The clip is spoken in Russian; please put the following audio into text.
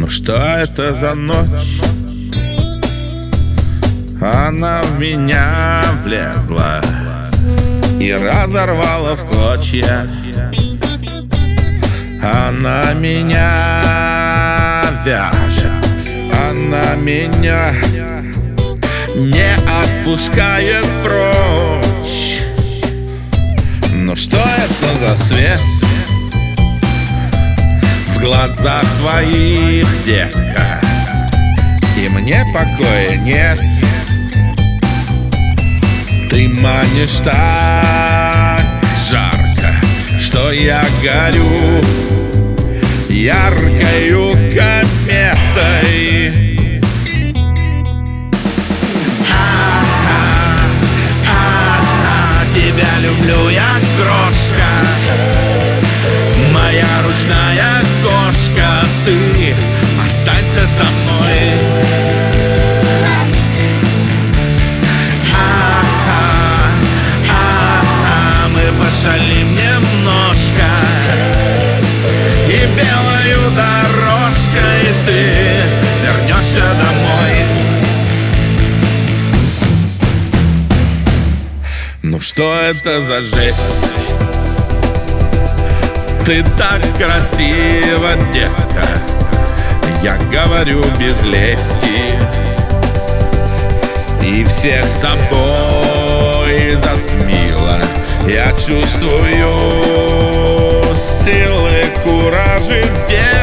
Ну что это за ночь? Она в меня влезла и разорвала в клочья. Она меня вяжет, она меня не отпускает прочь. Ну что это за свет в глазах твоих, детка? И мне покоя нет. Ты манишь так жарко, что я горю яркою кометой. Тебя люблю я, крошка, моя ручная кошка. Ты останься со мной. Мы пошалим немножко, и белою дорожкой ты вернешься домой. Ну что это за жесть? Ты так красива, детка, я говорю без лести, и всех собой затмила. Я чувствую силы, куражи здесь.